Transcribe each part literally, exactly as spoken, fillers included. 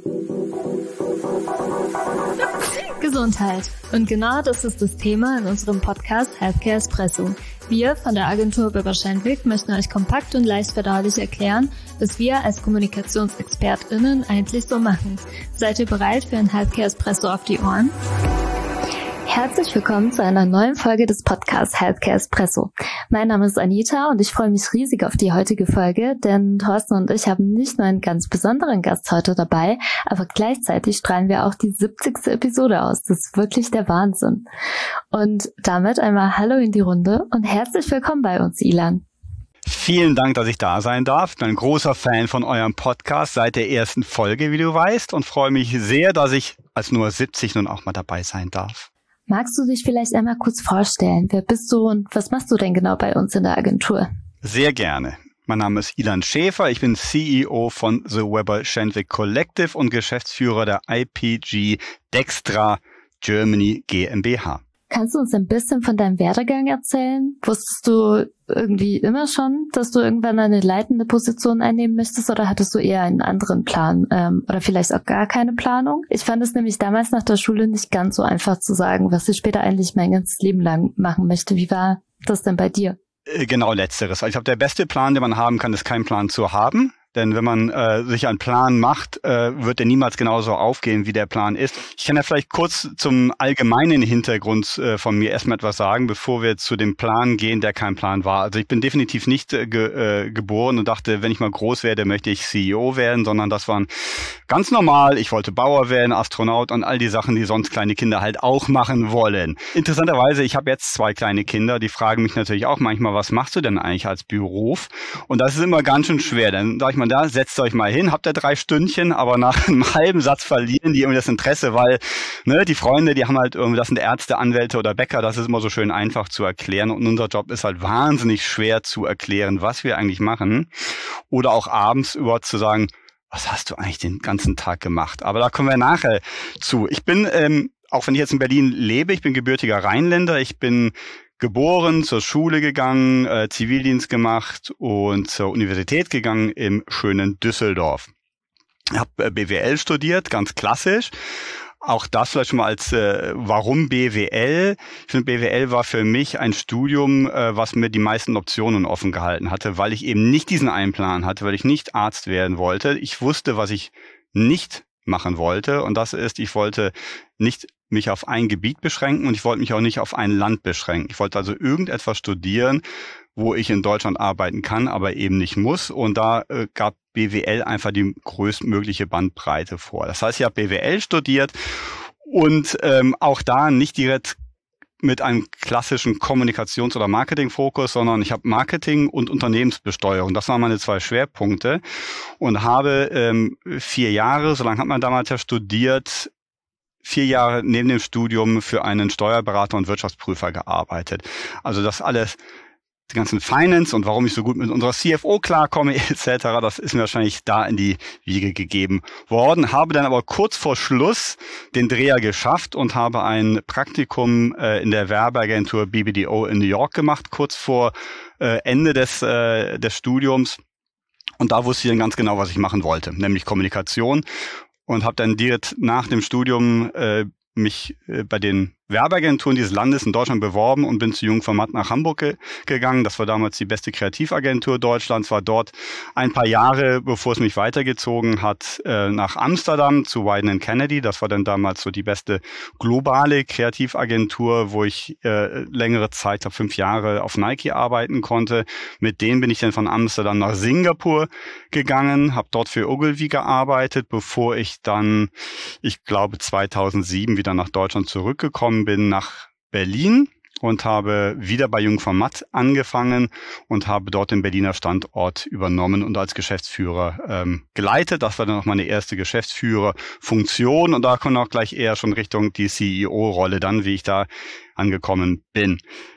Gesundheit. Und genau das ist das Thema in unserem Podcast Healthcare Espresso. Wir von der Agentur Weber Schendwick möchten euch kompakt und leicht verdaulich erklären, was wir als KommunikationsexpertInnen eigentlich so machen. Seid ihr bereit für ein Healthcare Espresso auf die Ohren? Herzlich willkommen zu einer neuen Folge des Podcasts Healthcare Espresso. Mein Name ist Anita und ich freue mich riesig auf die heutige Folge, denn Thorsten und ich haben nicht nur einen ganz besonderen Gast heute dabei, aber gleichzeitig strahlen wir auch die siebzigste Episode aus. Das ist wirklich der Wahnsinn. Und damit einmal Hallo in die Runde und herzlich willkommen bei uns, Ilan. Vielen Dank, dass ich da sein darf. Ich bin ein großer Fan von eurem Podcast seit der ersten Folge, wie du weißt, und freue mich sehr, dass ich als Nummer siebzig nun auch mal dabei sein darf. Magst du dich vielleicht einmal kurz vorstellen? Wer bist du und was machst du denn genau bei uns in der Agentur? Sehr gerne. Mein Name ist Ilan Schäfer. Ich bin C E O von The Weber Schendwick Collective und Geschäftsführer der I P G Dextra Germany GmbH. Kannst du uns ein bisschen von deinem Werdegang erzählen? Wusstest du irgendwie immer schon, dass du irgendwann eine leitende Position einnehmen möchtest oder hattest du eher einen anderen Plan ähm, oder vielleicht auch gar keine Planung? Ich fand es nämlich damals nach der Schule nicht ganz so einfach zu sagen, was ich später eigentlich mein ganzes Leben lang machen möchte. Wie war das denn bei dir? Genau Letzteres. Ich glaube, der beste Plan, den man haben kann, ist keinen Plan zu haben. Denn wenn man äh, sich einen Plan macht, äh, wird der niemals genauso aufgehen, wie der Plan ist. Ich kann ja vielleicht kurz zum allgemeinen Hintergrund äh, von mir erstmal etwas sagen, bevor wir zu dem Plan gehen, der kein Plan war. Also ich bin definitiv nicht äh, ge, äh, geboren und dachte, wenn ich mal groß werde, möchte ich C E O werden, sondern das waren ganz normal. Ich wollte Bauer werden, Astronaut und all die Sachen, die sonst kleine Kinder halt auch machen wollen. Interessanterweise, ich habe jetzt zwei kleine Kinder, die fragen mich natürlich auch manchmal, was machst du denn eigentlich als Beruf? Und das ist immer ganz schön schwer, denn da ich da, setzt euch mal hin, habt ihr drei Stündchen, aber nach einem halben Satz verlieren die irgendwie das Interesse, weil ne, die Freunde, die haben halt irgendwie, das sind Ärzte, Anwälte oder Bäcker, das ist immer so schön einfach zu erklären und unser Job ist halt wahnsinnig schwer zu erklären, was wir eigentlich machen oder auch abends überhaupt zu sagen, was hast du eigentlich den ganzen Tag gemacht? Aber da kommen wir nachher zu. Ich bin, ähm, auch wenn ich jetzt in Berlin lebe, ich bin gebürtiger Rheinländer, ich bin geboren, zur Schule gegangen, äh, Zivildienst gemacht und zur Universität gegangen im schönen Düsseldorf. Ich habe äh, B W L studiert, ganz klassisch. Auch das vielleicht schon mal als, äh, warum B W L? Ich finde, B W L war für mich ein Studium, äh, was mir die meisten Optionen offen gehalten hatte, weil ich eben nicht diesen einen Plan hatte, weil ich nicht Arzt werden wollte. Ich wusste, was ich nicht machen wollte und das ist, ich wollte nicht mich auf ein Gebiet beschränken und ich wollte mich auch nicht auf ein Land beschränken. Ich wollte also irgendetwas studieren, wo ich in Deutschland arbeiten kann, aber eben nicht muss. Und da äh, gab B W L einfach die größtmögliche Bandbreite vor. Das heißt, ich habe B W L studiert und ähm, auch da nicht direkt mit einem klassischen Kommunikations- oder Marketingfokus, sondern ich habe Marketing und Unternehmensbesteuerung. Das waren meine zwei Schwerpunkte und habe ähm, vier Jahre, so lange hat man damals ja studiert, vier Jahre neben dem Studium für einen Steuerberater und Wirtschaftsprüfer gearbeitet. Also das alles, die ganzen Finance und warum ich so gut mit unserer C F O klarkomme et cetera, das ist mir wahrscheinlich da in die Wiege gegeben worden. Habe dann aber kurz vor Schluss den Dreher geschafft und habe ein Praktikum äh, in der Werbeagentur B B D O in New York gemacht, kurz vor äh, Ende des, äh, des Studiums. Und da wusste ich dann ganz genau, was ich machen wollte, nämlich Kommunikation. Und habe dann direkt nach dem Studium äh, mich äh, bei den Werbeagenturen dieses Landes in Deutschland beworben und bin zu Jung von Matt nach Hamburg ge- gegangen. Das war damals die beste Kreativagentur Deutschlands, war dort ein paar Jahre, bevor es mich weitergezogen hat, äh, nach Amsterdam zu Wieden and Kennedy. Das war dann damals so die beste globale Kreativagentur, wo ich äh, längere Zeit, glaube fünf Jahre, auf Nike arbeiten konnte. Mit denen bin ich dann von Amsterdam nach Singapur gegangen, habe dort für Ogilvy gearbeitet, bevor ich dann, ich glaube, zweitausendsieben wieder nach Deutschland zurückgekommen bin nach Berlin und habe wieder bei Jung von Matt angefangen und habe dort den Berliner Standort übernommen und als Geschäftsführer ähm, geleitet. Das war dann auch meine erste Geschäftsführerfunktion und da kommt auch gleich eher schon Richtung die C E O-Rolle dann, wie ich da angekommen bin.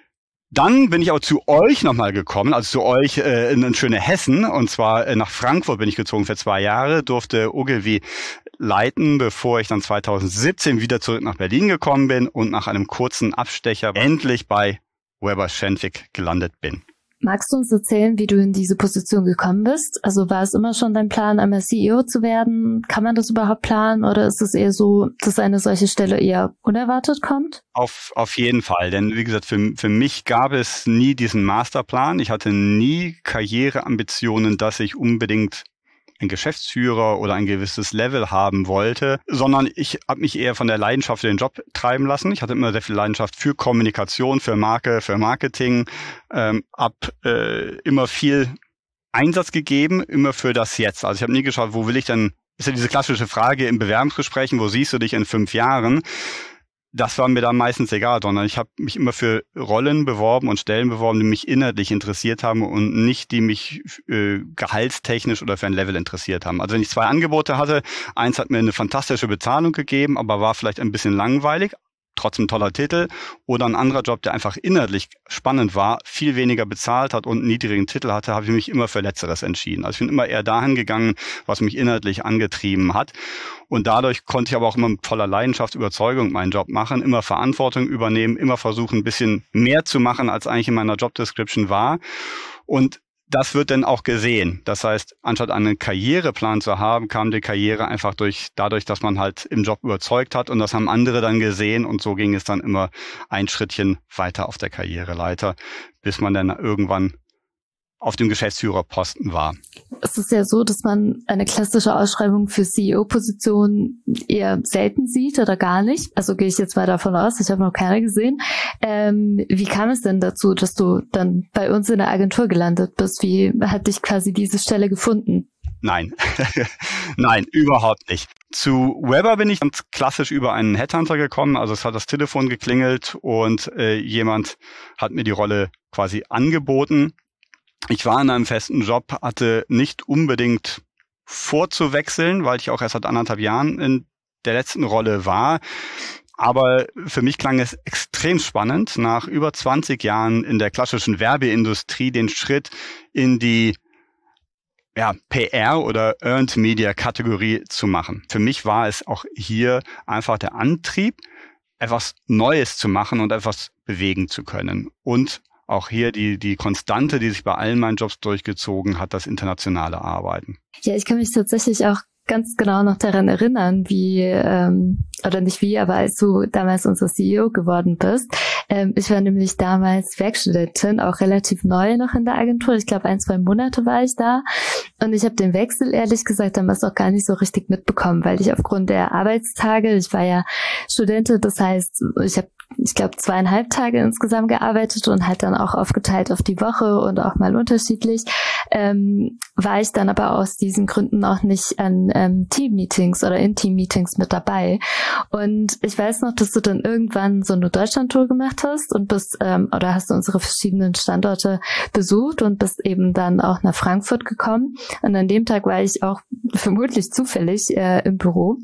Dann bin ich aber zu euch nochmal gekommen, also zu euch äh, in ein schöne Hessen, und zwar äh, nach Frankfurt bin ich gezogen für zwei Jahre, durfte Ogilvy leiten, bevor ich dann zweitausendsiebzehn wieder zurück nach Berlin gekommen bin und nach einem kurzen Abstecher endlich bei Weber Schendwick gelandet bin. Magst du uns erzählen, wie du in diese Position gekommen bist? Also war es immer schon dein Plan, einmal C E O zu werden? Kann man das überhaupt planen oder ist es eher so, dass eine solche Stelle eher unerwartet kommt? Auf, auf jeden Fall, denn wie gesagt, für, für mich gab es nie diesen Masterplan. Ich hatte nie Karriereambitionen, dass ich unbedingt ein Geschäftsführer oder ein gewisses Level haben wollte, sondern ich habe mich eher von der Leidenschaft für den Job treiben lassen. Ich hatte immer sehr viel Leidenschaft für Kommunikation, für Marke, für Marketing, ähm, habe äh, immer viel Einsatz gegeben, immer für das Jetzt. Also ich habe nie geschaut, wo will ich denn, ist ja diese klassische Frage in Bewerbungsgesprächen, wo siehst du dich in fünf Jahren? Das war mir dann meistens egal, sondern ich habe mich immer für Rollen beworben und Stellen beworben, die mich inhaltlich interessiert haben und nicht, die mich äh, gehaltstechnisch oder für ein Level interessiert haben. Also wenn ich zwei Angebote hatte, eins hat mir eine fantastische Bezahlung gegeben, aber war vielleicht ein bisschen langweilig, trotzdem toller Titel, oder ein anderer Job, der einfach inhaltlich spannend war, viel weniger bezahlt hat und einen niedrigen Titel hatte, habe ich mich immer für Letzteres entschieden. Also ich bin immer eher dahin gegangen, was mich inhaltlich angetrieben hat. Und dadurch konnte ich aber auch immer mit voller Leidenschaft, Überzeugung meinen Job machen, immer Verantwortung übernehmen, immer versuchen, ein bisschen mehr zu machen, als eigentlich in meiner Jobdescription war. Und das wird dann auch gesehen. Das heißt, anstatt einen Karriereplan zu haben, kam die Karriere einfach durch, dadurch, dass man halt im Job überzeugt hat und das haben andere dann gesehen und so ging es dann immer ein Schrittchen weiter auf der Karriereleiter, bis man dann irgendwann auf dem Geschäftsführerposten war. Es ist ja so, dass man eine klassische Ausschreibung für C E O-Positionen eher selten sieht oder gar nicht. Also gehe ich jetzt mal davon aus, ich habe noch keine gesehen. Ähm, wie kam es denn dazu, dass du dann bei uns in der Agentur gelandet bist? Wie hat dich quasi diese Stelle gefunden? Nein, nein, überhaupt nicht. Zu Weber bin ich ganz klassisch über einen Headhunter gekommen. Also es hat das Telefon geklingelt und äh, jemand hat mir die Rolle quasi angeboten. Ich war in einem festen Job, hatte nicht unbedingt vorzuwechseln, weil ich auch erst seit anderthalb Jahren in der letzten Rolle war. Aber für mich klang es extrem spannend, nach über zwanzig Jahren in der klassischen Werbeindustrie den Schritt in die ja, P R oder Earned Media Kategorie zu machen. Für mich war es auch hier einfach der Antrieb, etwas Neues zu machen und etwas bewegen zu können. Und auch hier die, die Konstante, die sich bei allen meinen Jobs durchgezogen hat, das internationale Arbeiten. Ja, ich kann mich tatsächlich auch ganz genau noch daran erinnern, wie, ähm, oder nicht wie, aber als du damals unser C E O geworden bist. Ähm, ich war nämlich damals Werkstudentin, auch relativ neu noch in der Agentur. Ich glaube, ein, zwei Monate war ich da. Und ich habe den Wechsel, ehrlich gesagt, damals auch gar nicht so richtig mitbekommen, weil ich aufgrund der Arbeitstage, ich war ja Studentin, das heißt, ich habe ich glaube, zweieinhalb Tage insgesamt gearbeitet und halt dann auch aufgeteilt auf die Woche und auch mal unterschiedlich, ähm, war ich dann aber aus diesen Gründen auch nicht an ähm, Team-Meetings oder in Team-Meetings mit dabei. Und ich weiß noch, dass du dann irgendwann so eine Deutschland-Tour gemacht hast und bist, ähm, oder hast du unsere verschiedenen Standorte besucht und bist eben dann auch nach Frankfurt gekommen. Und an dem Tag war ich auch vermutlich zufällig äh, im Büro.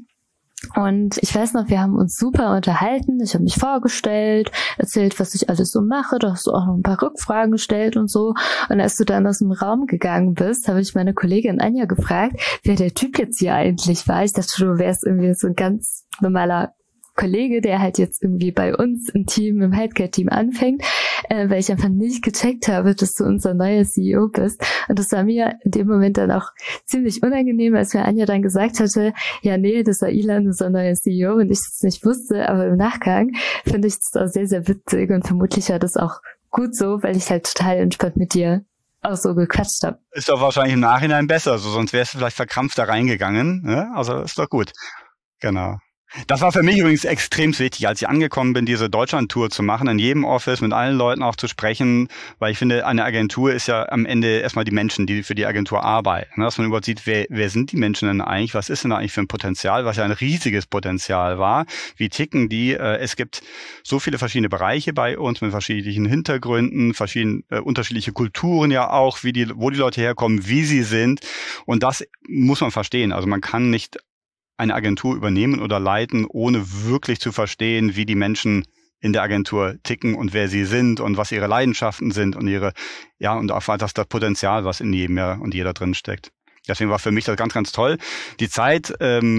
Und ich weiß noch, wir haben uns super unterhalten. Ich habe mich vorgestellt, erzählt, was ich alles so mache. Da hast du auch noch ein paar Rückfragen gestellt und so. Und als du dann aus dem Raum gegangen bist, habe ich meine Kollegin Anja gefragt, wer der Typ jetzt hier eigentlich war. Ich dachte, du wärst irgendwie so ein ganz normaler Kollege, der halt jetzt irgendwie bei uns im Team, im Healthcare-Team anfängt, äh, weil ich einfach nicht gecheckt habe, dass du unser neuer C E O bist. Und das war mir in dem Moment dann auch ziemlich unangenehm, als mir Anja dann gesagt hatte, ja nee, das war Ilan, unser neuer C E O und ich das nicht wusste, aber im Nachgang finde ich das auch sehr, sehr witzig und vermutlich war das auch gut so, weil ich halt total entspannt mit dir auch so gequatscht habe. Ist doch wahrscheinlich im Nachhinein besser, so, sonst wärst du vielleicht verkrampft da reingegangen. Ne? Also ist doch gut. Genau. Das war für mich übrigens extrem wichtig, als ich angekommen bin, diese Deutschland-Tour zu machen, in jedem Office mit allen Leuten auch zu sprechen, weil ich finde, eine Agentur ist ja am Ende erstmal die Menschen, die für die Agentur arbeiten. Dass man überhaupt sieht, wer, wer sind die Menschen denn eigentlich, was ist denn da eigentlich für ein Potenzial, was ja ein riesiges Potenzial war, wie ticken die. Es gibt so viele verschiedene Bereiche bei uns mit verschiedenen Hintergründen, verschiedene äh, unterschiedliche Kulturen ja auch, wie die, wo die Leute herkommen, wie sie sind und das muss man verstehen. Also man kann nicht eine Agentur übernehmen oder leiten, ohne wirklich zu verstehen, wie die Menschen in der Agentur ticken und wer sie sind und was ihre Leidenschaften sind und ihre, ja, und auch das, das Potenzial, was in jedem und jeder drin steckt. Deswegen war für mich das ganz, ganz toll. Die Zeit ähm,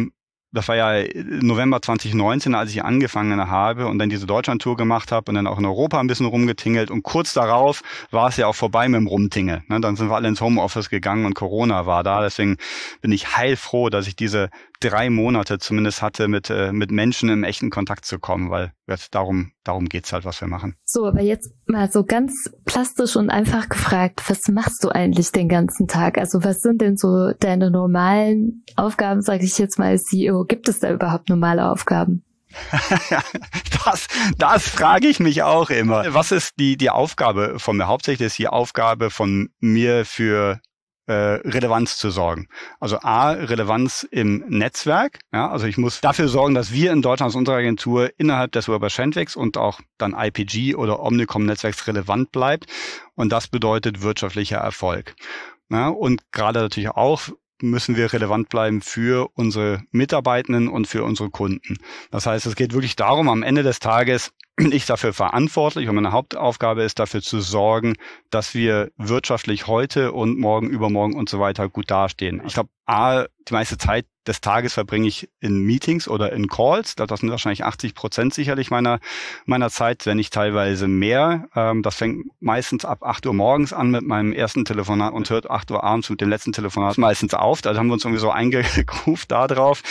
das war ja November zwanzig neunzehn, als ich angefangen habe und dann diese Deutschland-Tour gemacht habe und dann auch in Europa ein bisschen rumgetingelt. Und kurz darauf war es ja auch vorbei mit dem Rumtingeln. Ne? Dann sind wir alle ins Homeoffice gegangen und Corona war da. Deswegen bin ich heilfroh, dass ich diese drei Monate zumindest hatte, mit, äh, mit Menschen im echten Kontakt zu kommen, weil jetzt darum, darum geht's halt, was wir machen. So, aber jetzt mal so ganz plastisch und einfach gefragt, was machst du eigentlich den ganzen Tag? Also was sind denn so deine normalen Aufgaben, sage ich jetzt mal als C E O? Gibt es da überhaupt normale Aufgaben? das, das frage ich mich auch immer. Was ist die, die Aufgabe von mir? Hauptsächlich ist die Aufgabe von mir für Relevanz zu sorgen. Also A, Relevanz im Netzwerk. Ja, also ich muss dafür sorgen, dass wir in Deutschland als unsere Agentur innerhalb des Weber Shandviks und auch dann I P G oder Omnicom-Netzwerks relevant bleibt. Und das bedeutet wirtschaftlicher Erfolg. Ja, und gerade natürlich auch müssen wir relevant bleiben für unsere Mitarbeitenden und für unsere Kunden. Das heißt, es geht wirklich darum, am Ende des Tages bin ich dafür verantwortlich und meine Hauptaufgabe ist dafür zu sorgen, dass wir wirtschaftlich heute und morgen, übermorgen und so weiter gut dastehen. Ich glaube, A, die meiste Zeit des Tages verbringe ich in Meetings oder in Calls. Das sind wahrscheinlich achtzig Prozent sicherlich meiner meiner Zeit, wenn nicht teilweise mehr. Das fängt meistens ab acht Uhr morgens an mit meinem ersten Telefonat und hört acht Uhr abends mit dem letzten Telefonat meistens auf. Da haben wir uns irgendwie so eingegruft da drauf.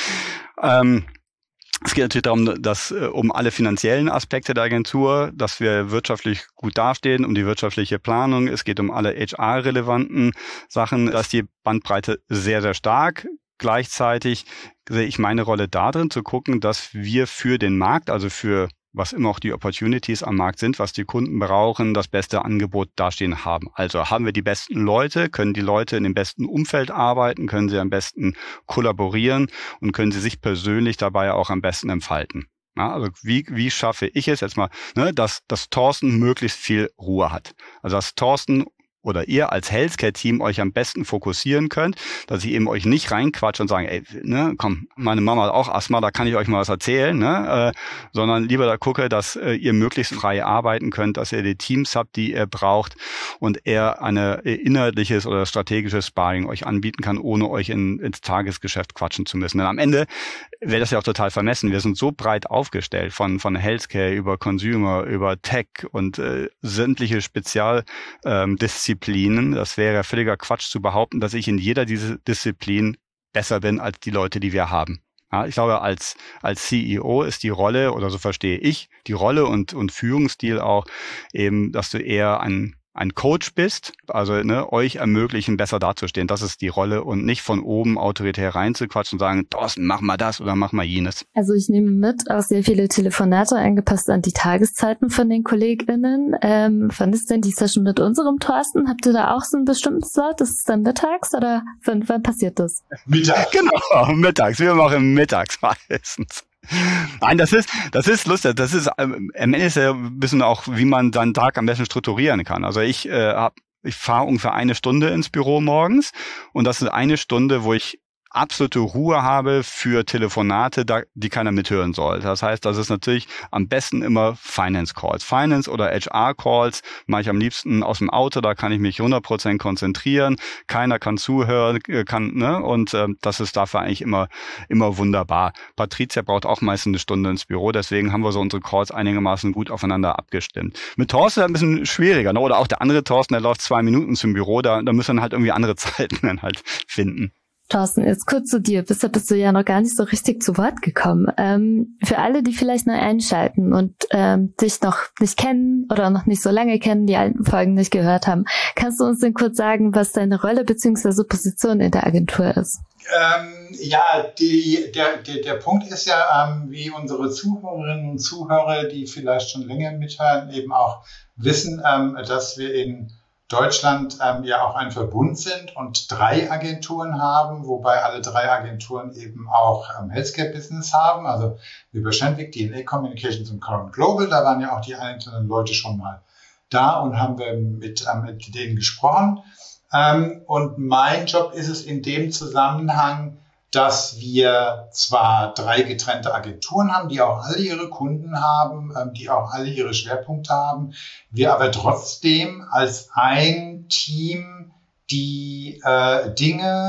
Es geht natürlich darum, dass um alle finanziellen Aspekte der Agentur, dass wir wirtschaftlich gut dastehen, um die wirtschaftliche Planung. Es geht um alle H R-relevanten Sachen. Da ist die Bandbreite sehr, sehr stark. Gleichzeitig sehe ich meine Rolle darin, zu gucken, dass wir für den Markt, also für was immer auch die Opportunities am Markt sind, was die Kunden brauchen, das beste Angebot dastehen haben. Also haben wir die besten Leute, können die Leute in dem besten Umfeld arbeiten, können sie am besten kollaborieren und können sie sich persönlich dabei auch am besten entfalten. Ja, also wie, wie schaffe ich es jetzt mal, ne, dass, dass Thorsten möglichst viel Ruhe hat. Also dass Thorsten oder ihr als Healthcare-Team euch am besten fokussieren könnt, dass ich eben euch nicht reinquatsche und sage, ey, ne, komm, meine Mama hat auch Asthma, da kann ich euch mal was erzählen, ne, äh, sondern lieber da gucke, dass äh, ihr möglichst frei arbeiten könnt, dass ihr die Teams habt, die ihr braucht und er eine äh, inhaltliches oder strategisches Sparring euch anbieten kann, ohne euch in, ins Tagesgeschäft quatschen zu müssen. Denn am Ende wäre das ja auch total vermessen. Wir sind so breit aufgestellt von von Healthcare über Consumer, über Tech und äh, sämtliche Spezialdisziplinen. Disziplinen. Das wäre völliger Quatsch zu behaupten, dass ich in jeder dieser Disziplin besser bin als die Leute, die wir haben. Ja, ich glaube, als als C E O ist die Rolle, oder so verstehe ich, die Rolle und und Führungsstil auch eben, dass du eher ein ein Coach bist, also ne, euch ermöglichen, besser dazustehen. Das ist die Rolle und nicht von oben autoritär reinzuquatschen und sagen, Thorsten, mach mal das oder mach mal jenes. Also ich nehme mit, auch sehr viele Telefonate angepasst an die Tageszeiten von den KollegInnen. Ähm, wann ist denn die Session mit unserem Thorsten? Habt ihr da auch so einen bestimmten Slot? Ist es dann mittags oder wann, wann passiert das? Mittags. Genau, mittags. Wir machen mittags meistens. Nein, das ist, das ist lustig. Das ist, am Ende ist ja ein bisschen auch, wie man seinen Tag am besten strukturieren kann. Also ich äh, hab, ich fahre ungefähr eine Stunde ins Büro morgens und das ist eine Stunde, wo ich absolute Ruhe habe für Telefonate, da, die keiner mithören soll. Das heißt, das ist natürlich am besten immer Finance Calls. Finance oder H R Calls mache ich am liebsten aus dem Auto, da kann ich mich hundert Prozent konzentrieren, keiner kann zuhören, kann, ne, und äh, das ist dafür eigentlich immer immer wunderbar. Patricia braucht auch meistens eine Stunde ins Büro, deswegen haben wir so unsere Calls einigermaßen gut aufeinander abgestimmt. Mit Thorsten ist es ein bisschen schwieriger, ne? Oder auch der andere Thorsten, der läuft zwei Minuten zum Büro, da, da müssen wir halt irgendwie andere Zeiten dann halt finden. Thorsten, jetzt kurz zu dir. Bisher bist du ja noch gar nicht so richtig zu Wort gekommen. Ähm, für alle, die vielleicht neu einschalten und ähm, dich noch nicht kennen oder noch nicht so lange kennen, die alten Folgen nicht gehört haben, kannst du uns denn kurz sagen, was deine Rolle bzw. Position in der Agentur ist? Ähm, ja, die, der, der, der Punkt ist ja, ähm, wie unsere Zuhörerinnen und Zuhörer, die vielleicht schon länger mithören, eben auch wissen, ähm, dass wir in Deutschland ähm, ja auch ein Verbund sind und drei Agenturen haben, wobei alle drei Agenturen eben auch ähm, Healthcare-Business haben, also Weber Shandvik, D and A Communications und Current Global, da waren ja auch die einzelnen Leute schon mal da und haben wir mit, ähm, mit denen gesprochen. Ähm, und mein Job ist es in dem Zusammenhang, dass wir zwar drei getrennte Agenturen haben, die auch alle ihre Kunden haben, ähm, die auch alle ihre Schwerpunkte haben, wir aber trotzdem als ein Team die äh, Dinge,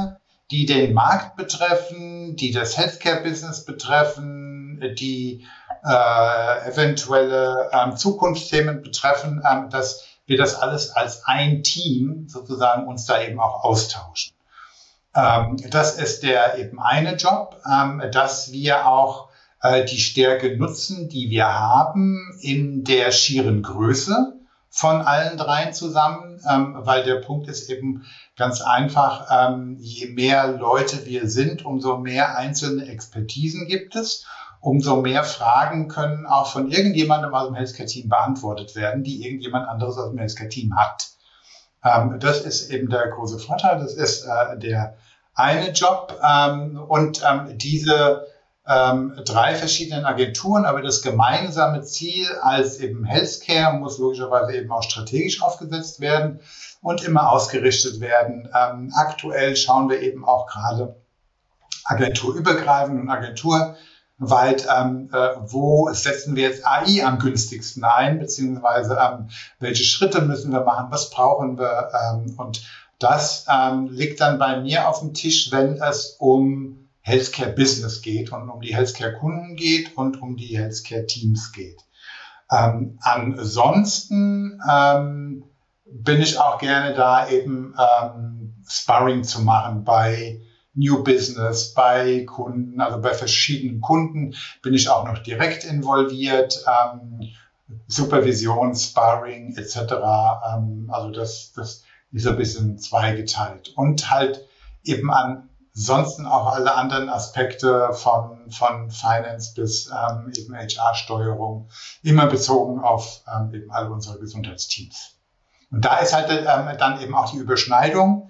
die den Markt betreffen, die das Healthcare-Business betreffen, die äh, eventuelle ähm, Zukunftsthemen betreffen, ähm, dass wir das alles als ein Team sozusagen uns da eben auch austauschen. Ähm, das ist der eben eine Job, ähm, dass wir auch äh, die Stärke nutzen, die wir haben in der schieren Größe von allen dreien zusammen, ähm, weil der Punkt ist eben ganz einfach, ähm, je mehr Leute wir sind, umso mehr einzelne Expertisen gibt es, umso mehr Fragen können auch von irgendjemandem aus dem Healthcare-Team beantwortet werden, die irgendjemand anderes aus dem Healthcare-Team hat. Ähm, das ist eben der große Vorteil, das ist äh, der eine Job ähm, und ähm, diese ähm, drei verschiedenen Agenturen, aber das gemeinsame Ziel als eben Healthcare muss logischerweise eben auch strategisch aufgesetzt werden und immer ausgerichtet werden. Ähm, aktuell schauen wir eben auch gerade agenturübergreifend und agenturweit, ähm, äh, wo setzen wir jetzt A I am günstigsten ein, beziehungsweise ähm, welche Schritte müssen wir machen, was brauchen wir ähm, und das ähm, liegt dann bei mir auf dem Tisch, wenn es um Healthcare-Business geht und um die Healthcare-Kunden geht und um die Healthcare-Teams geht. Ähm, ansonsten ähm, bin ich auch gerne da, eben ähm, Sparring zu machen bei New Business, bei Kunden, also bei verschiedenen Kunden bin ich auch noch direkt involviert, ähm, Supervision, Sparring et cetera. Ähm, also das, das ist ein bisschen zweigeteilt und halt eben ansonsten auch alle anderen Aspekte von, von Finance bis ähm, eben H R-Steuerung, immer bezogen auf ähm, eben alle unsere Gesundheitsteams. Und da ist halt ähm, dann eben auch die Überschneidung,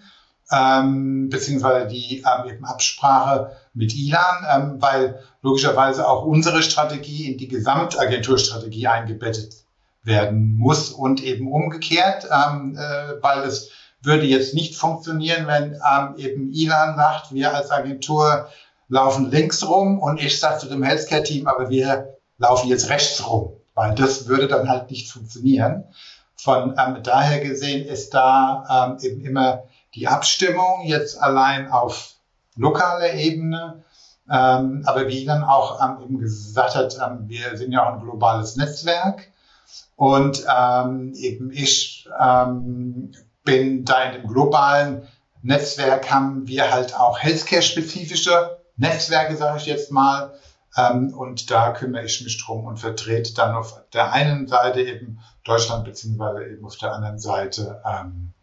ähm, beziehungsweise die ähm, eben Absprache mit Ilan, ähm, weil logischerweise auch unsere Strategie in die Gesamtagenturstrategie eingebettet werden muss und eben umgekehrt, ähm, äh, weil es würde jetzt nicht funktionieren, wenn ähm, eben Ilan sagt, wir als Agentur laufen links rum und ich sage zu dem Healthcare-Team, aber wir laufen jetzt rechts rum, weil das würde dann halt nicht funktionieren. Von ähm, daher gesehen ist da ähm, eben immer die Abstimmung jetzt allein auf lokaler Ebene, ähm, aber wie Ilan auch ähm, eben gesagt hat, ähm, wir sind ja auch ein globales Netzwerk. Und ähm, eben ich ähm, bin da in dem globalen Netzwerk, haben wir halt auch Healthcare-spezifische Netzwerke, sage ich jetzt mal. Ähm, und da kümmere ich mich drum und vertrete dann auf der einen Seite eben Deutschland, beziehungsweise eben auf der anderen Seite ähm,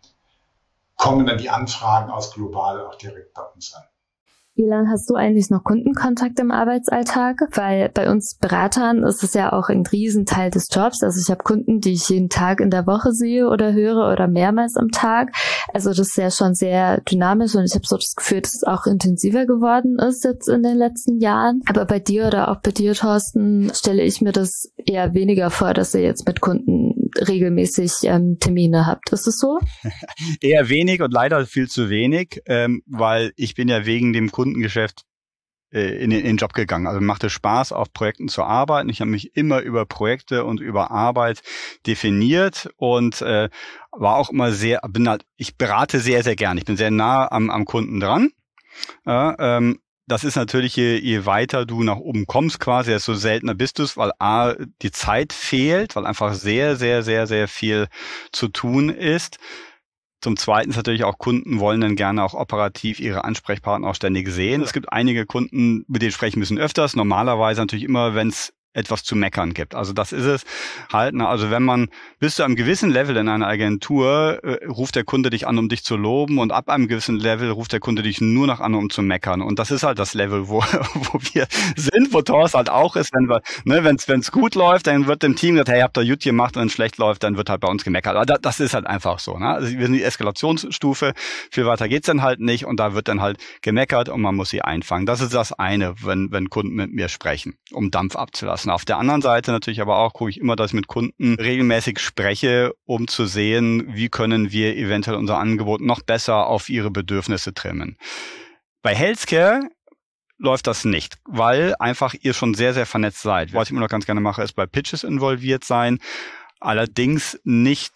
kommen dann die Anfragen aus global auch direkt bei uns an. Ilan, hast du eigentlich noch Kundenkontakt im Arbeitsalltag? Weil bei uns Beratern ist es ja auch ein Riesenteil des Jobs. Also ich habe Kunden, die ich jeden Tag in der Woche sehe oder höre oder mehrmals am Tag. Also das ist ja schon sehr dynamisch und ich habe so das Gefühl, dass es auch intensiver geworden ist jetzt in den letzten Jahren. Aber bei dir oder auch bei dir, Thorsten, stelle ich mir das eher weniger vor, dass ihr jetzt mit Kunden regelmäßig ähm, Termine habt. Ist es so? Eher wenig und leider viel zu wenig, ähm, weil ich bin ja wegen dem Kundengeschäft äh, in, in den Job gegangen. Also macht es Spaß, auf Projekten zu arbeiten. Ich habe mich immer über Projekte und über Arbeit definiert und äh, war auch immer sehr, bin halt, ich berate sehr, sehr gern. Ich bin sehr nah am, am Kunden dran. Ja, ähm, Das ist natürlich, je, je weiter du nach oben kommst quasi, desto seltener bist du es, weil A, die Zeit fehlt, weil einfach sehr, sehr, sehr, sehr viel zu tun ist. Zum Zweiten ist natürlich auch, Kunden wollen dann gerne auch operativ ihre Ansprechpartner auch ständig sehen. Es gibt einige Kunden, mit denen sprechen müssen öfters, normalerweise natürlich immer, wenn es etwas zu meckern gibt. Also das ist es halt. Ne? Also wenn man bis zu einem gewissen Level in einer Agentur äh, ruft der Kunde dich an, um dich zu loben, und ab einem gewissen Level ruft der Kunde dich nur noch an, um zu meckern. Und das ist halt das Level, wo wo wir sind, wo Thors halt auch ist. Wenn wir, ne, wenn es wenn es gut läuft, dann wird dem Team gesagt, hey, habt ihr gut gemacht, und wenn es schlecht läuft, dann wird halt bei uns gemeckert. Aber das, das ist halt einfach so. Ne? Also wir sind die Eskalationsstufe, viel weiter geht's dann halt nicht, und da wird dann halt gemeckert und man muss sie einfangen. Das ist das eine, wenn wenn Kunden mit mir sprechen, um Dampf abzulassen. Auf der anderen Seite natürlich aber auch gucke ich immer, dass ich mit Kunden regelmäßig spreche, um zu sehen, wie können wir eventuell unser Angebot noch besser auf ihre Bedürfnisse trimmen. Bei Healthcare läuft das nicht, weil einfach ihr schon sehr, sehr vernetzt seid. Was ich immer noch ganz gerne mache, ist bei Pitches involviert sein, allerdings nicht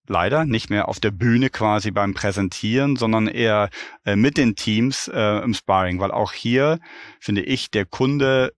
leider nicht mehr auf der Bühne quasi beim Präsentieren, sondern eher äh, mit den Teams äh, im Sparring, weil auch hier finde ich, der Kunde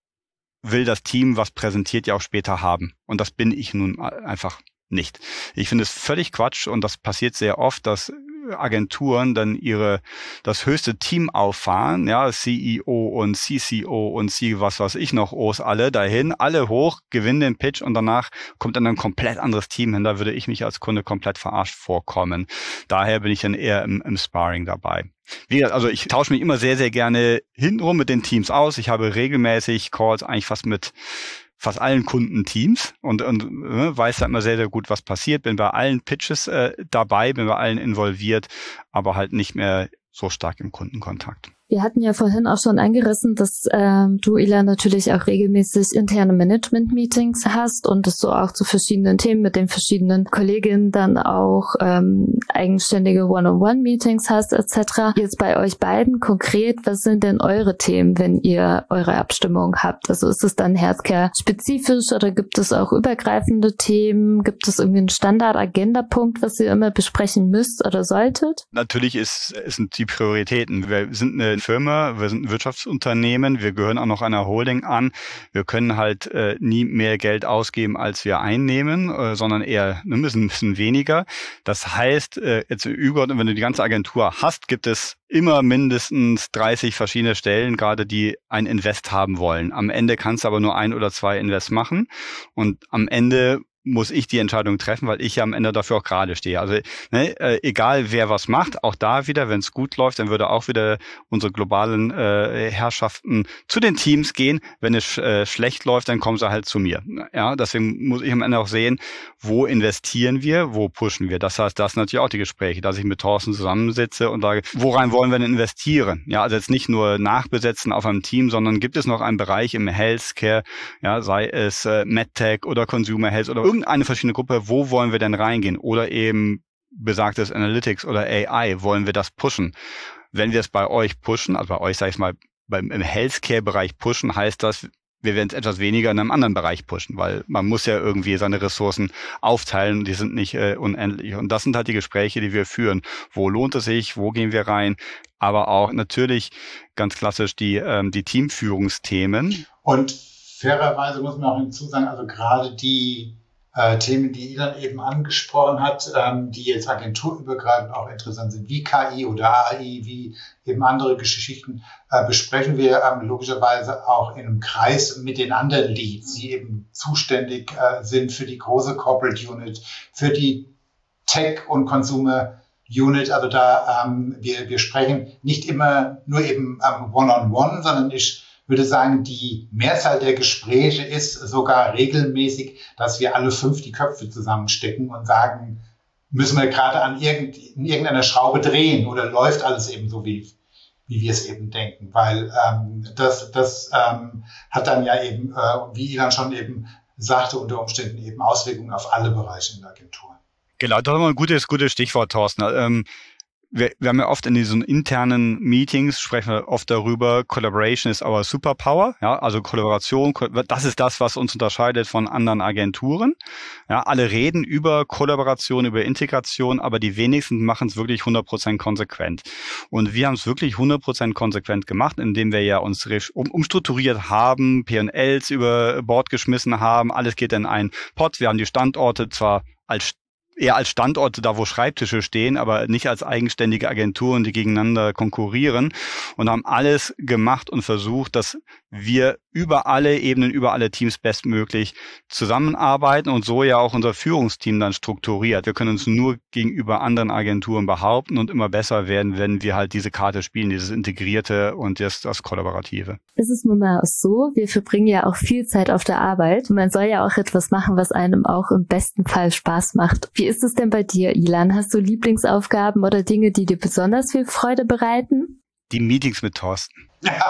will das Team, was präsentiert, ja auch später haben. Und das bin ich nun einfach nicht. Ich finde es völlig Quatsch und das passiert sehr oft, dass Agenturen dann ihre das höchste Team auffahren, ja, C E O und C C O und C was weiß ich noch, O's alle dahin, alle hoch, gewinnen den Pitch und danach kommt dann ein komplett anderes Team hin. Da würde ich mich als Kunde komplett verarscht vorkommen. Daher bin ich dann eher im, im Sparring dabei. Wie gesagt, also ich tausche mich immer sehr, sehr gerne hintenrum mit den Teams aus. Ich habe regelmäßig Calls eigentlich fast mit fast allen Kundenteams und, und äh, weiß da immer sehr, sehr gut, was passiert. Bin bei allen Pitches äh, dabei, bin bei allen involviert, aber halt nicht mehr so stark im Kundenkontakt. Wir hatten ja vorhin auch schon angerissen, dass ähm, du, Ilan, natürlich auch regelmäßig interne Management-Meetings hast und dass du auch zu verschiedenen Themen mit den verschiedenen Kolleginnen dann auch ähm, eigenständige One-on-One-Meetings hast et cetera. Jetzt bei euch beiden konkret, was sind denn eure Themen, wenn ihr eure Abstimmung habt? Also ist es dann Healthcare-spezifisch oder gibt es auch übergreifende Themen? Gibt es irgendwie einen Standard-Agenda-Punkt, was ihr immer besprechen müsst oder solltet? Natürlich ist, sind die Prioritäten. Wir sind eine Firma, wir sind ein Wirtschaftsunternehmen, wir gehören auch noch einer Holding an. Wir können halt äh, nie mehr Geld ausgeben, als wir einnehmen, äh, sondern eher ein bisschen, ein bisschen weniger. Das heißt, äh, jetzt übergeordnet, wenn du die ganze Agentur hast, gibt es immer mindestens dreißig verschiedene Stellen, gerade die ein Invest haben wollen. Am Ende kannst du aber nur ein oder zwei Invest machen und am Ende muss ich die Entscheidung treffen, weil ich ja am Ende dafür auch gerade stehe. Also ne, äh, egal wer was macht, auch da wieder, wenn es gut läuft, dann würde auch wieder unsere globalen äh, Herrschaften zu den Teams gehen. Wenn es äh, schlecht läuft, dann kommen sie halt zu mir. Ja, deswegen muss ich am Ende auch sehen, wo investieren wir, wo pushen wir. Das heißt, das sind natürlich auch die Gespräche, dass ich mit Thorsten zusammensitze und sage, worein wollen wir denn investieren? Ja, also jetzt nicht nur nachbesetzen auf einem Team, sondern gibt es noch einen Bereich im Healthcare, ja, sei es äh, MedTech oder Consumer Health oder irgendeine verschiedene Gruppe, wo wollen wir denn reingehen? Oder eben besagtes Analytics oder A I, wollen wir das pushen? Wenn wir es bei euch pushen, also bei euch, sage ich mal, beim im Healthcare-Bereich pushen, heißt das, wir werden es etwas weniger in einem anderen Bereich pushen, weil man muss ja irgendwie seine Ressourcen aufteilen und die sind nicht äh, unendlich. Und das sind halt die Gespräche, die wir führen. Wo lohnt es sich? Wo gehen wir rein? Aber auch natürlich ganz klassisch die, ähm, die Teamführungsthemen. Und fairerweise muss man auch hinzusagen, also gerade die Äh, Themen, die Ilan eben angesprochen hat, ähm, die jetzt agenturübergreifend auch interessant sind, wie K I oder A I, wie eben andere Geschichten, äh, besprechen wir ähm, logischerweise auch in einem Kreis mit den anderen Leads, die eben zuständig äh, sind für die große Corporate Unit, für die Tech- und Consumer Unit. Also da, ähm, wir, wir sprechen nicht immer nur eben ähm, One-on-One, sondern ich würde sagen, die Mehrzahl der Gespräche ist sogar regelmäßig, dass wir alle fünf die Köpfe zusammenstecken und sagen, müssen wir gerade an irgend, in irgendeiner Schraube drehen oder läuft alles eben so, wie, wie wir es eben denken. Weil ähm, das, das ähm, hat dann ja eben, äh, wie Ilan schon eben sagte, unter Umständen eben Auswirkungen auf alle Bereiche in der Agentur. Genau, das ist ein gutes, gutes Stichwort, Thorsten. Ähm, Wir, wir haben ja oft in diesen internen Meetings, sprechen wir oft darüber, Collaboration is our superpower, ja, also Kollaboration, das ist das, was uns unterscheidet von anderen Agenturen. Ja, alle reden über Kollaboration, über Integration, aber die wenigsten machen es wirklich hundert Prozent konsequent. Und wir haben es wirklich hundert Prozent konsequent gemacht, indem wir ja uns um, umstrukturiert haben, P und Ls über Bord geschmissen haben, alles geht in einen Pot. Wir haben die Standorte zwar als eher als Standorte da, wo Schreibtische stehen, aber nicht als eigenständige Agenturen, die gegeneinander konkurrieren und haben alles gemacht und versucht, dass wir über alle Ebenen, über alle Teams bestmöglich zusammenarbeiten und so ja auch unser Führungsteam dann strukturiert. Wir können uns nur gegenüber anderen Agenturen behaupten und immer besser werden, wenn wir halt diese Karte spielen, dieses Integrierte und das, das Kollaborative. Es ist nun mal so, wir verbringen ja auch viel Zeit auf der Arbeit. Man soll ja auch etwas machen, was einem auch im besten Fall Spaß macht. Wie ist es denn bei dir, Ilan? Hast du Lieblingsaufgaben oder Dinge, die dir besonders viel Freude bereiten? Die Meetings mit Thorsten.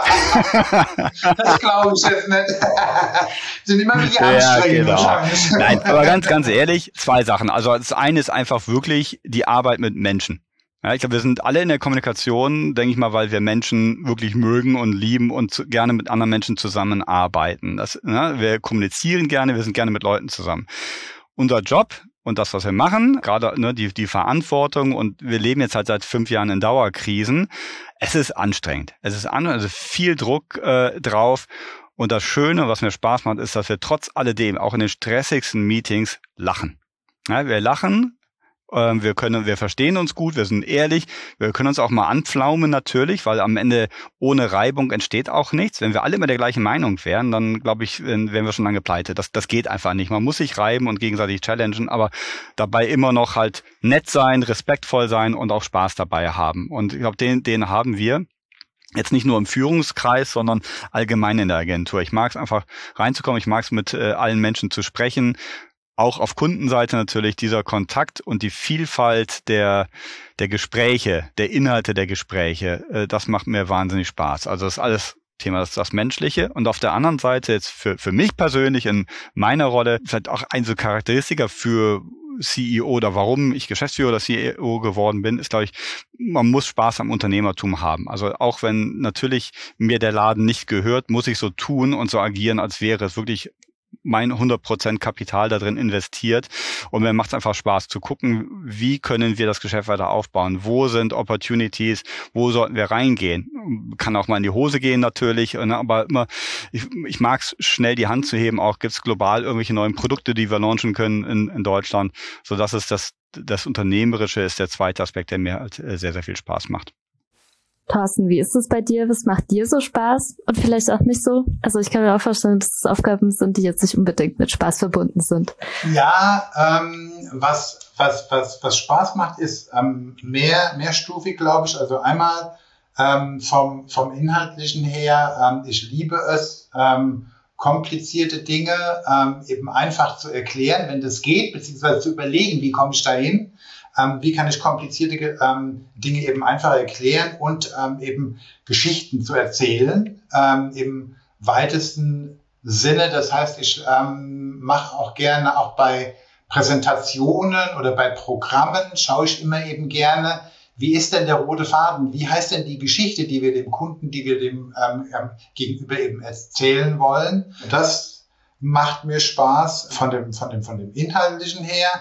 Das glaube ich jetzt nicht. Sind immer wieder anstrengend. Ja, genau. Nein, aber ganz, ganz ehrlich, zwei Sachen. Also das eine ist einfach wirklich die Arbeit mit Menschen. Ja, ich glaube, wir sind alle in der Kommunikation, denke ich mal, weil wir Menschen wirklich mögen und lieben und zu, gerne mit anderen Menschen zusammenarbeiten. Das, ne, wir kommunizieren gerne, wir sind gerne mit Leuten zusammen. Unser Job, und das, was wir machen, gerade ne, die, die Verantwortung, und wir leben jetzt halt seit fünf Jahren in Dauerkrisen. Es ist anstrengend. Es ist an, also viel Druck äh, drauf. Und das Schöne, was mir Spaß macht, ist, dass wir trotz alledem auch in den stressigsten Meetings lachen. Ja, wir lachen. Wir können, wir verstehen uns gut, wir sind ehrlich, wir können uns auch mal anpflaumen natürlich, weil am Ende ohne Reibung entsteht auch nichts. Wenn wir alle immer der gleichen Meinung wären, dann glaube ich, wären wir schon lange pleite. Das, das geht einfach nicht. Man muss sich reiben und gegenseitig challengen, aber dabei immer noch halt nett sein, respektvoll sein und auch Spaß dabei haben. Und ich glaube, den, den haben wir. Jetzt nicht nur im Führungskreis, sondern allgemein in der Agentur. Ich mag es einfach reinzukommen, ich mag es mit äh, allen Menschen zu sprechen. Auch auf Kundenseite natürlich dieser Kontakt und die Vielfalt der der Gespräche, der Inhalte der Gespräche, äh, das macht mir wahnsinnig Spaß. Also das ist alles Thema, das ist das Menschliche. Und auf der anderen Seite jetzt für für mich persönlich in meiner Rolle vielleicht auch ein so Charakteristika für C E O oder warum ich Geschäftsführer oder C E O geworden bin, ist, glaube ich, man muss Spaß am Unternehmertum haben. Also auch wenn natürlich mir der Laden nicht gehört, muss ich so tun und so agieren, als wäre es wirklich mein hundert Prozent Kapital da drin investiert. Und mir macht es einfach Spaß zu gucken, wie können wir das Geschäft weiter aufbauen? Wo sind Opportunities? Wo sollten wir reingehen? Kann auch mal in die Hose gehen natürlich, aber immer, ich, ich mag es, schnell die Hand zu heben. Auch gibt es global irgendwelche neuen Produkte, die wir launchen können in, in Deutschland. So dass es das, das Unternehmerische ist der zweite Aspekt, der mir halt sehr, sehr viel Spaß macht. Thorsten, wie ist es bei dir? Was macht dir so Spaß und vielleicht auch nicht so? Also ich kann mir auch vorstellen, dass es Aufgaben sind, die jetzt nicht unbedingt mit Spaß verbunden sind. Ja, ähm, was, was, was, was Spaß macht, ist ähm, mehr, mehrstufig, glaube ich. Also einmal ähm, vom, vom Inhaltlichen her, ähm, ich liebe es, ähm, komplizierte Dinge ähm, eben einfach zu erklären, wenn das geht, beziehungsweise zu überlegen, wie komme ich dahin. Ähm, wie kann ich komplizierte ähm, Dinge eben einfach erklären und ähm, eben Geschichten zu erzählen, ähm, im weitesten Sinne. Das heißt, ich ähm, mache auch gerne, auch bei Präsentationen oder bei Programmen, schaue ich immer eben gerne, wie ist denn der rote Faden? Wie heißt denn die Geschichte, die wir dem Kunden, die wir dem ähm, gegenüber eben erzählen wollen? Das macht mir Spaß von dem, von dem, von dem Inhaltlichen her.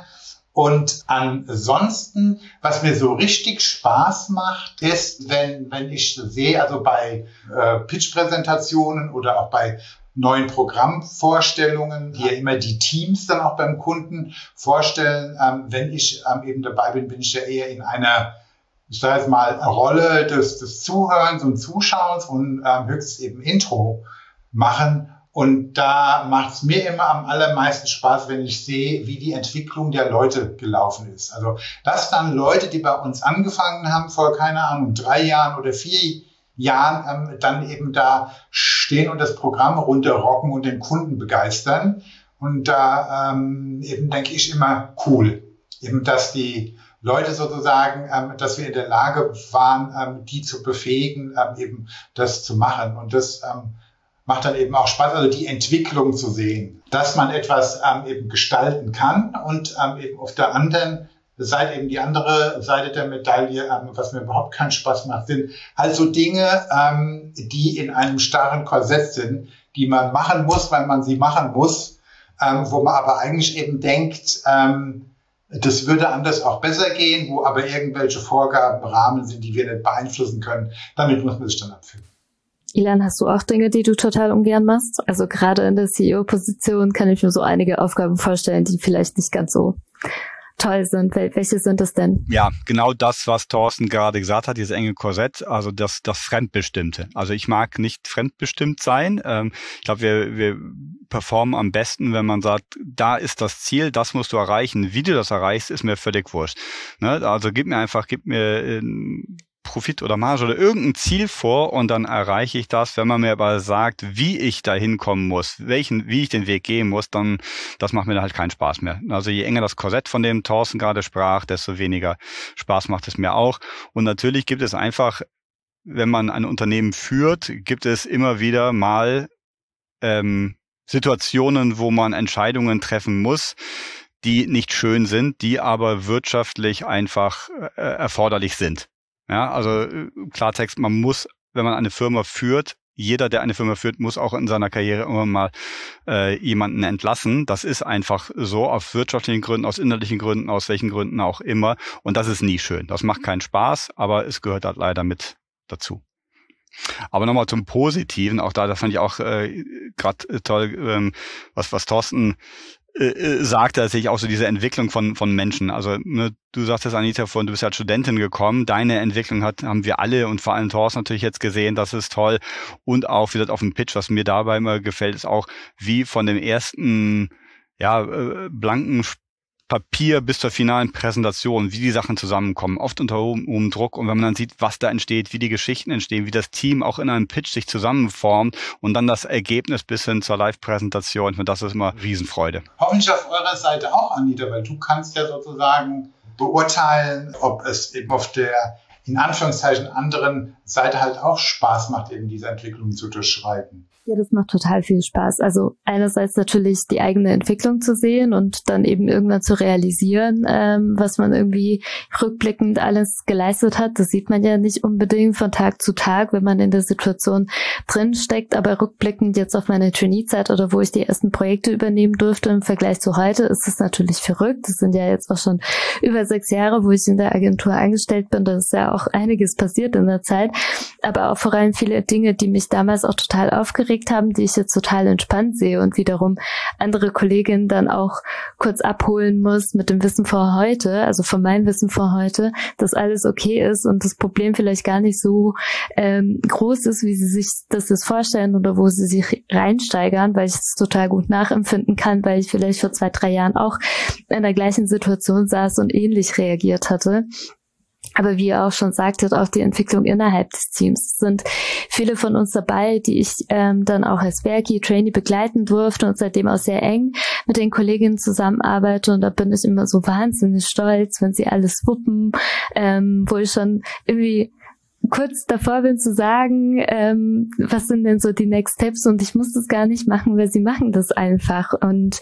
Und ansonsten, was mir so richtig Spaß macht, ist, wenn, wenn ich sehe, also bei äh, Pitch-Präsentationen oder auch bei neuen Programmvorstellungen, die ja immer die Teams dann auch beim Kunden vorstellen. Ähm, wenn ich ähm, eben dabei bin, bin ich ja eher in einer, ich sage jetzt mal, Rolle des, des Zuhörens und Zuschauens und ähm, höchstens eben Intro machen. Und da macht es mir immer am allermeisten Spaß, wenn ich sehe, wie die Entwicklung der Leute gelaufen ist. Also, dass dann Leute, die bei uns angefangen haben, vor, keine Ahnung, drei Jahren oder vier Jahren, ähm, dann eben da stehen und das Programm runterrocken und den Kunden begeistern. Und da ähm, eben denke ich immer, cool, eben, dass die Leute sozusagen, ähm, dass wir in der Lage waren, ähm, die zu befähigen, ähm, eben das zu machen. Und das ähm, macht dann eben auch Spaß, also die Entwicklung zu sehen, dass man etwas ähm, eben gestalten kann und ähm, eben auf der anderen Seite, eben die andere Seite der Medaille, ähm, was mir überhaupt keinen Spaß macht, sind also Dinge, ähm, die in einem starren Korsett sind, die man machen muss, weil man sie machen muss, ähm, wo man aber eigentlich eben denkt, ähm, das würde anders auch besser gehen, wo aber irgendwelche Vorgaben, Rahmen sind, die wir nicht beeinflussen können. Damit muss man sich dann abfinden. Ilan, hast du auch Dinge, die du total ungern machst? Also gerade in der C E O-Position kann ich mir so einige Aufgaben vorstellen, die vielleicht nicht ganz so toll sind. Wel- welche sind es denn? Ja, genau das, was Thorsten gerade gesagt hat, dieses enge Korsett, also das, das Fremdbestimmte. Also ich mag nicht fremdbestimmt sein. Ähm, ich glaube, wir, wir performen am besten, wenn man sagt, da ist das Ziel, das musst du erreichen. Wie du das erreichst, ist mir völlig wurscht. Ne? Also gib mir einfach, gib mir äh, Profit oder Marge oder irgendein Ziel vor und dann erreiche ich das. Wenn man mir aber sagt, wie ich da hinkommen muss, welchen, wie ich den Weg gehen muss, dann, das macht mir halt keinen Spaß mehr. Also je enger das Korsett, von dem Thorsten gerade sprach, desto weniger Spaß macht es mir auch. Und natürlich gibt es einfach, wenn man ein Unternehmen führt, gibt es immer wieder mal ähm, Situationen, wo man Entscheidungen treffen muss, die nicht schön sind, die aber wirtschaftlich einfach äh, erforderlich sind. Ja, also Klartext, man muss, wenn man eine Firma führt, jeder, der eine Firma führt, muss auch in seiner Karriere irgendwann mal äh, jemanden entlassen. Das ist einfach so, aus wirtschaftlichen Gründen, aus inhaltlichen Gründen, aus welchen Gründen auch immer. Und das ist nie schön. Das macht keinen Spaß, aber es gehört halt leider mit dazu. Aber nochmal zum Positiven, auch da, das fand ich auch äh, gerade toll, ähm, was, was Thorsten äh, sagte, dass ich auch so diese Entwicklung von von Menschen, also ne, du sagtest, Anita, vorhin, du bist ja als Studentin gekommen, deine Entwicklung hat haben wir alle und vor allem Thorsten natürlich jetzt gesehen, das ist toll. Und auch, wie gesagt, auf dem Pitch, was mir dabei immer gefällt, ist auch, wie von dem ersten, ja, äh, blanken Papier bis zur finalen Präsentation, wie die Sachen zusammenkommen, oft unter hohem, hohem Druck. Und wenn man dann sieht, was da entsteht, wie die Geschichten entstehen, wie das Team auch in einem Pitch sich zusammenformt und dann das Ergebnis bis hin zur Live-Präsentation, und das ist immer Riesenfreude. Hoffentlich auf eurer Seite auch, Anita, weil du kannst ja sozusagen beurteilen, ob es eben auf der in Anführungszeichen anderen Seite halt auch Spaß macht, eben diese Entwicklung zu durchschreiten. Ja, das macht total viel Spaß. Also einerseits natürlich die eigene Entwicklung zu sehen und dann eben irgendwann zu realisieren, ähm, was man irgendwie rückblickend alles geleistet hat. Das sieht man ja nicht unbedingt von Tag zu Tag, wenn man in der Situation drin steckt. Aber rückblickend jetzt auf meine Trainee-Zeit oder wo ich die ersten Projekte übernehmen durfte im Vergleich zu heute, ist es natürlich verrückt. Das sind ja jetzt auch schon über sechs Jahre, wo ich in der Agentur angestellt bin. Da ist ja auch einiges passiert in der Zeit. Aber auch vor allem viele Dinge, die mich damals auch total aufgeregt haben, die ich jetzt total entspannt sehe und wiederum andere Kolleginnen dann auch kurz abholen muss mit dem Wissen von heute, also von meinem Wissen von heute, dass alles okay ist und das Problem vielleicht gar nicht so ähm, groß ist, wie sie sich das jetzt vorstellen oder wo sie sich reinsteigern, weil ich es total gut nachempfinden kann, weil ich vielleicht vor zwei, drei Jahren auch in der gleichen Situation saß und ähnlich reagiert hatte. Aber wie ihr auch schon sagtet, auch die Entwicklung innerhalb des Teams. Es sind viele von uns dabei, die ich ähm, dann auch als Werki, Trainee begleiten durfte und seitdem auch sehr eng mit den Kolleginnen zusammenarbeite. Und da bin ich immer so wahnsinnig stolz, wenn sie alles wuppen, ähm, wo ich schon irgendwie kurz davor bin zu sagen, ähm, was sind denn so die Next Steps? Und ich muss das gar nicht machen, weil sie machen das einfach. Und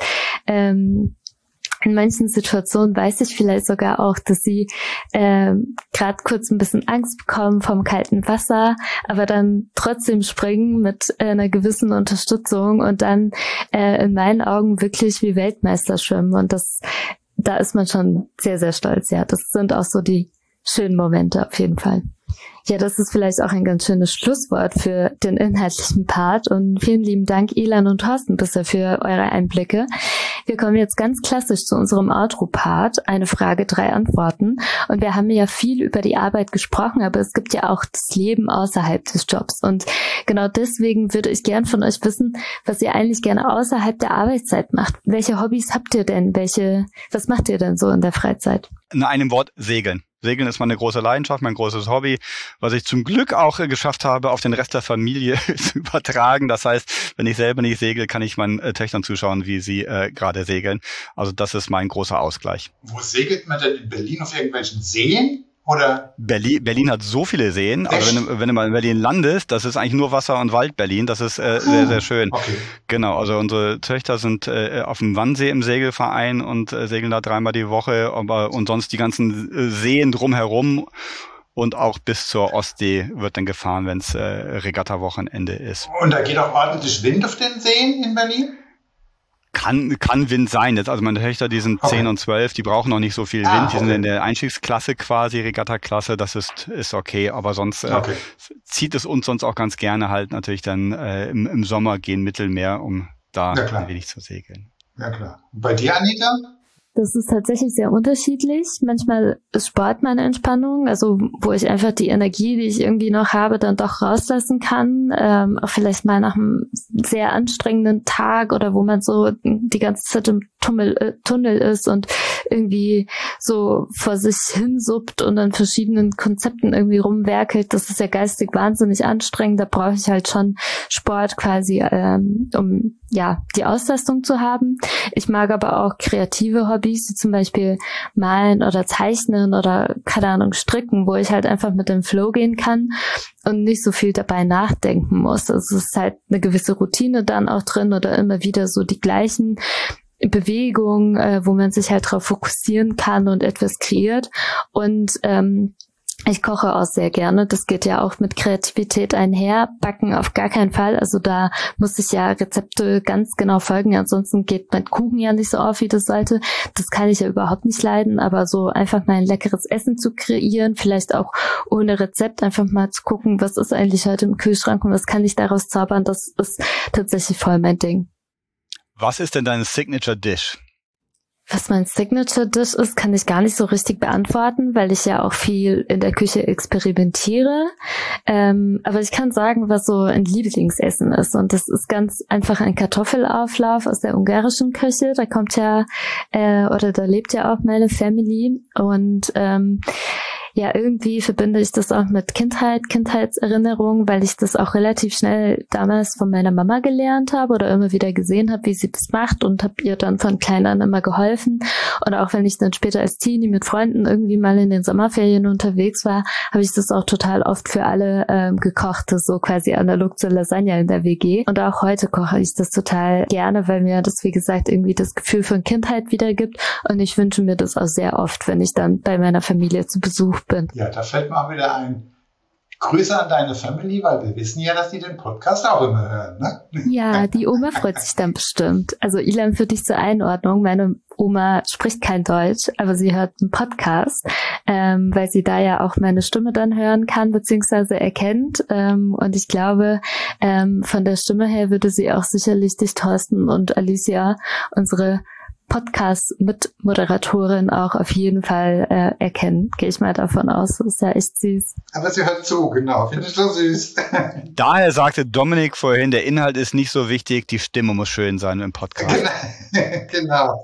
ähm, in manchen Situationen weiß ich vielleicht sogar auch, dass sie äh, gerade kurz ein bisschen Angst bekommen vom kalten Wasser, aber dann trotzdem springen mit äh, einer gewissen Unterstützung und dann äh, in meinen Augen wirklich wie Weltmeister schwimmen. Und das, da ist man schon sehr, sehr stolz. Ja, das sind auch so die schönen Momente auf jeden Fall. Ja, das ist vielleicht auch ein ganz schönes Schlusswort für den inhaltlichen Part und vielen lieben Dank, Ilan und Thorsten, bisher für eure Einblicke. Wir kommen jetzt ganz klassisch zu unserem Outro-Part, eine Frage, drei Antworten. Und wir haben ja viel über die Arbeit gesprochen, aber es gibt ja auch das Leben außerhalb des Jobs. Und genau deswegen würde ich gern von euch wissen, was ihr eigentlich gerne außerhalb der Arbeitszeit macht. Welche Hobbys habt ihr denn? Welche, was macht ihr denn so in der Freizeit? In einem Wort, Segeln. Segeln ist meine große Leidenschaft, mein großes Hobby, was ich zum Glück auch äh, geschafft habe, auf den Rest der Familie zu übertragen. Das heißt, wenn ich selber nicht segel, kann ich meinen äh, Töchtern zuschauen, wie sie äh, gerade segeln. Also das ist mein großer Ausgleich. Wo segelt man denn in Berlin? Auf irgendwelchen Seen? Oder? Berlin, Berlin hat so viele Seen. Also wenn du, wenn du mal in Berlin landest, das ist eigentlich nur Wasser und Wald Berlin. Das ist äh, sehr, sehr schön. Okay. Genau, also unsere Töchter sind äh, auf dem Wannsee im Segelverein und äh, segeln da dreimal die Woche. Aber, und sonst die ganzen äh, Seen drumherum und auch bis zur Ostsee wird dann gefahren, wenn es äh, Regatta-Wochenende ist. Und da geht auch ordentlich Wind auf den Seen in Berlin? Kann, kann Wind sein. Jetzt, also meine Töchter, die sind Okay. zehn und zwölf, die brauchen noch nicht so viel Wind. Ah, Die sind okay. in der Einstiegsklasse quasi, Regatta-Klasse. Das ist, ist okay. Aber sonst äh, Okay. zieht es uns sonst auch ganz gerne halt natürlich dann äh, im, im Sommer gehen Mittelmeer, um da Ja, klar. ein wenig zu segeln. Ja, klar. Und bei dir, Anita? Das ist tatsächlich sehr unterschiedlich. Manchmal ist Sport meine Entspannung, also wo ich einfach die Energie, die ich irgendwie noch habe, dann doch rauslassen kann. Ähm, auch vielleicht mal nach einem sehr anstrengenden Tag oder wo man so die ganze Zeit im Tunnel, äh, Tunnel ist und irgendwie so vor sich hinsuppt und an verschiedenen Konzepten irgendwie rumwerkelt. Das ist ja geistig wahnsinnig anstrengend. Da brauche ich halt schon Sport quasi, ähm, um ja die Auslastung zu haben. Ich mag aber auch kreative Hobbys, wie zum Beispiel malen oder zeichnen oder, keine Ahnung, stricken, wo ich halt einfach mit dem Flow gehen kann und nicht so viel dabei nachdenken muss. Also es ist halt eine gewisse Routine dann auch drin oder immer wieder so die gleichen Bewegungen, äh, wo man sich halt drauf fokussieren kann und etwas kreiert. Und ähm, Ich koche auch sehr gerne. Das geht ja auch mit Kreativität einher. Backen auf gar keinen Fall. Also da muss ich ja Rezepte ganz genau folgen. Ansonsten geht mein Kuchen ja nicht so auf, wie das sollte. Das kann ich ja überhaupt nicht leiden. Aber so einfach mal ein leckeres Essen zu kreieren, vielleicht auch ohne Rezept, einfach mal zu gucken, was ist eigentlich heute im Kühlschrank und was kann ich daraus zaubern, das ist tatsächlich voll mein Ding. Was ist denn dein Signature Dish? Was mein Signature-Dish ist, kann ich gar nicht so richtig beantworten, weil ich ja auch viel in der Küche experimentiere. Ähm, aber ich kann sagen, was so ein Lieblingsessen ist. Und das ist ganz einfach ein Kartoffelauflauf aus der ungarischen Küche. Da kommt ja, äh, oder da lebt ja auch meine Family. Und ähm, ja, irgendwie verbinde ich das auch mit Kindheit, Kindheitserinnerungen, weil ich das auch relativ schnell damals von meiner Mama gelernt habe oder immer wieder gesehen habe, wie sie das macht und habe ihr dann von klein an immer geholfen. Und auch wenn ich dann später als Teenie mit Freunden irgendwie mal in den Sommerferien unterwegs war, habe ich das auch total oft für alle ähm, gekocht, das so quasi analog zur Lasagne in der W G. Und auch heute koche ich das total gerne, weil mir das, wie gesagt, irgendwie das Gefühl von Kindheit wiedergibt. Und ich wünsche mir das auch sehr oft, wenn ich dann bei meiner Familie zu Besuch bin. Ja, da fällt mir auch wieder ein. Grüße an deine Family, weil wir wissen ja, dass die den Podcast auch immer hören, ne? Ja, die Oma freut sich dann bestimmt. Also Ilan, für dich zur Einordnung, meine Oma spricht kein Deutsch, aber sie hört einen Podcast, ähm, weil sie da ja auch meine Stimme dann hören kann, beziehungsweise erkennt. Ähm, und ich glaube, ähm, von der Stimme her würde sie auch sicherlich dich, Thorsten und Alicia, unsere Podcast-Mitmoderatorin, auch auf jeden Fall äh, erkennen. Gehe ich mal davon aus. Das ist ja echt süß. Aber sie hört zu, genau. Finde ich so süß. Daher sagte Dominik vorhin, der Inhalt ist nicht so wichtig, die Stimme muss schön sein im Podcast. Genau.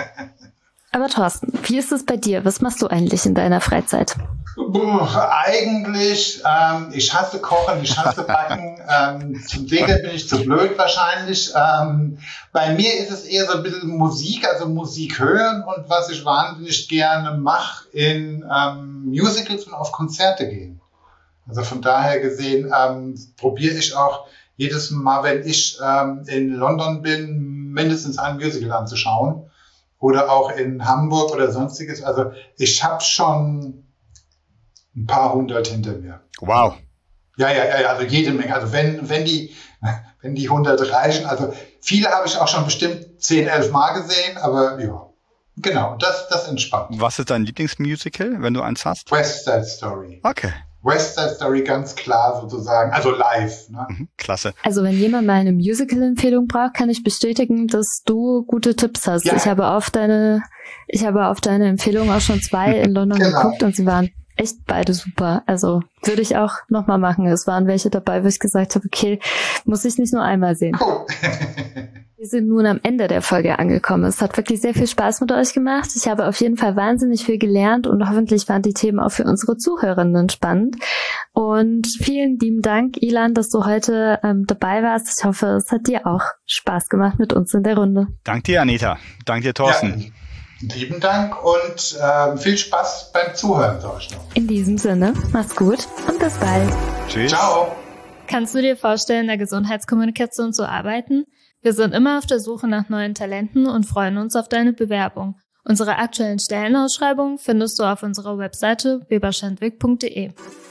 Aber Thorsten, wie ist es bei dir? Was machst du eigentlich in deiner Freizeit? Boah, eigentlich, ähm, ich hasse Kochen, ich hasse Backen. ähm, zum Segeln bin ich zu blöd wahrscheinlich. Ähm, bei mir ist es eher so ein bisschen Musik, also Musik hören und was ich wahnsinnig gerne mache, in ähm, Musicals und auf Konzerte gehen. Also von daher gesehen ähm, probiere ich auch jedes Mal, wenn ich ähm, in London bin, mindestens ein Musical anzuschauen. Oder auch in Hamburg oder sonstiges. Also ich habe schon ein paar hundert hinter mir. Wow. Ja, ja, ja, also jede Menge. Also wenn, wenn die, wenn die hundert reichen, also viele habe ich auch schon bestimmt zehn, elf Mal gesehen, aber ja, genau, das, das entspannt. Was ist dein Lieblingsmusical, wenn du eins hast? West Side Story. Okay. West Side Story ganz klar sozusagen, also live. Ne? Mhm, klasse. Also wenn jemand mal eine Musical-Empfehlung braucht, kann ich bestätigen, dass du gute Tipps hast. Ja. Ich habe auf deine, ich habe auf deine Empfehlung auch schon zwei in London genau. geguckt und sie waren echt beide super. Also würde ich auch nochmal machen. Es waren welche dabei, wo ich gesagt habe, okay, muss ich nicht nur einmal sehen. Cool. Wir sind nun am Ende der Folge angekommen. Es hat wirklich sehr viel Spaß mit euch gemacht. Ich habe auf jeden Fall wahnsinnig viel gelernt und hoffentlich waren die Themen auch für unsere Zuhörerinnen spannend. Und vielen lieben Dank, Ilan, dass du heute ähm, dabei warst. Ich hoffe, es hat dir auch Spaß gemacht mit uns in der Runde. Dank dir, Anita. Dank dir, Thorsten. Ja, lieben Dank und äh, viel Spaß beim Zuhören, sag ich noch. In diesem Sinne, mach's gut und bis bald. Tschüss. Ciao. Kannst du dir vorstellen, in der Gesundheitskommunikation zu arbeiten? Wir sind immer auf der Suche nach neuen Talenten und freuen uns auf deine Bewerbung. Unsere aktuellen Stellenausschreibungen findest du auf unserer Webseite weberschandwick punkt de.